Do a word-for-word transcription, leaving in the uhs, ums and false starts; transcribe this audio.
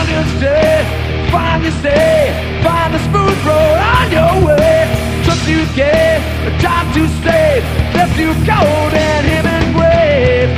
to stay, finally stay, find a smooth road on your way. Trust you care, time to save, left you cold and heavy.